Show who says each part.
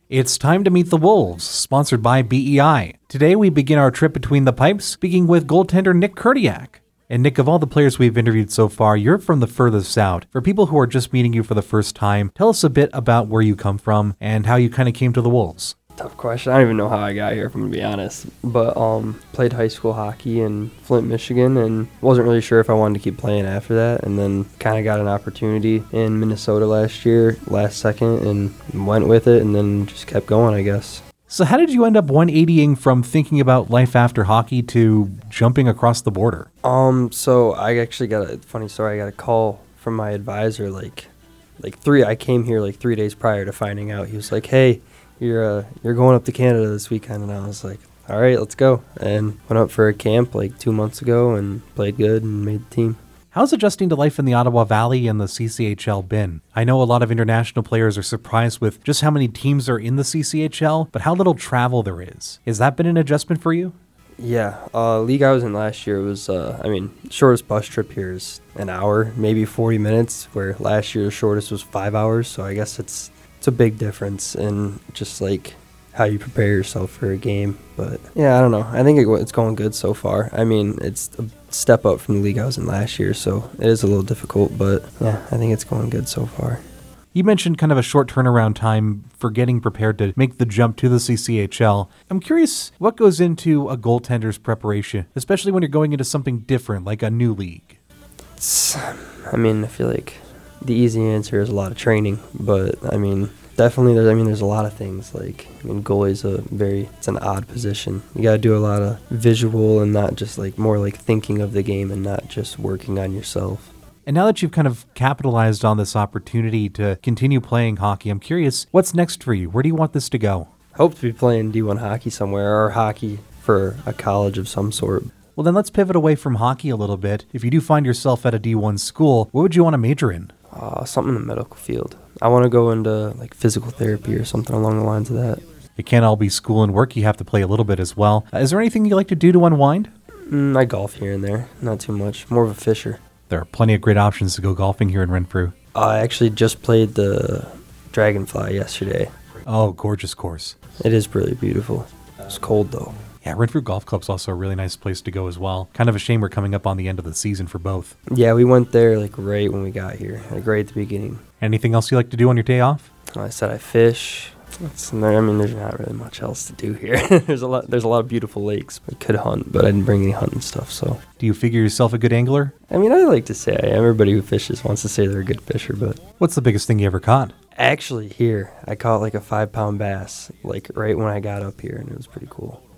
Speaker 1: It's time to meet the Wolves, sponsored by BEI. Today we begin our trip between the pipes, speaking with goaltender Nick Kurdiak. And Nick, of all the players we've interviewed so far, you're from the furthest out. For people who are just meeting you for the first time, tell us a bit about where you come from and how you kind of came to the Wolves.
Speaker 2: Tough question. I don't even know how I got here, if I'm going to be honest. But played high school hockey in Flint, Michigan, and wasn't really sure if I wanted to keep playing after that. And then kind of got an opportunity in Minnesota last second, and went with it, and then just kept going, I guess.
Speaker 1: So how did you end up 180ing from thinking about life after hockey to jumping across the border?
Speaker 2: So I actually got a funny story. I got a call from my advisor I came here 3 days prior to finding out. He was like, "Hey, you're going up to Canada this weekend," and I was like, "All right, let's go." And went up for a camp 2 months ago and played good and made the team.
Speaker 1: How's adjusting to life in the Ottawa Valley and the CCHL been? I know a lot of international players are surprised with just how many teams are in the CCHL, but how little travel there is. Has that been an adjustment for you?
Speaker 2: Yeah, league I was in last year was, shortest bus trip here is an hour, maybe 40 minutes, where last year the shortest was 5 hours, so I guess it's a big difference in just how you prepare yourself for a game. But yeah, I don't know. I think it's going good so far. I mean, it's a step up from the league I was in last year, so it is a little difficult, but yeah, I think it's going good so far.
Speaker 1: You mentioned kind of a short turnaround time for getting prepared to make the jump to the CCHL. I'm curious what goes into a goaltender's preparation, especially when you're going into something different, like a new league.
Speaker 2: I feel like the easy answer is a lot of training, but definitely there's a lot of things. Goalie's it's an odd position. You got to do a lot of visual and not just more thinking of the game and not just working on yourself.
Speaker 1: And now that you've kind of capitalized on this opportunity to continue playing hockey, I'm curious, what's next for you? Where do you want this to go?
Speaker 2: Hope to be playing D1 hockey somewhere, or hockey for a college of some sort.
Speaker 1: Well, then let's pivot away from hockey a little bit. If you do find yourself at a D1 school, what would you want to major in?
Speaker 2: Something in the medical field. I want to go into physical therapy or something along the lines of that.
Speaker 1: It can't all be school and work. You have to play a little bit as well. Is there anything you like to do to unwind?
Speaker 2: I golf here and there. Not too much. More of a fisher.
Speaker 1: There are plenty of great options to go golfing here in Renfrew.
Speaker 2: I actually just played the Dragonfly yesterday.
Speaker 1: Oh, gorgeous course.
Speaker 2: It is really beautiful. It's cold, though.
Speaker 1: Yeah, Renfrew Golf Club's also a really nice place to go as well. Kind of a shame we're coming up on the end of the season for both.
Speaker 2: Yeah, we went there right when we got here, right at the beginning.
Speaker 1: Anything else you like to do on your day off?
Speaker 2: I said I fish. There's not really much else to do here. There's a lot of beautiful lakes. I could hunt, but I didn't bring any hunting stuff, so.
Speaker 1: Do you figure yourself a good angler?
Speaker 2: I like to say I am. Everybody who fishes wants to say they're a good fisher, but.
Speaker 1: What's the biggest thing you ever caught?
Speaker 2: Actually, here, I caught a 5-pound bass, right when I got up here, and it was pretty cool.